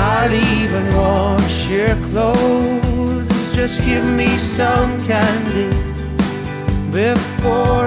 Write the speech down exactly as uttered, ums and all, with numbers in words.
I'll even wash your clothes. Just give me some candy before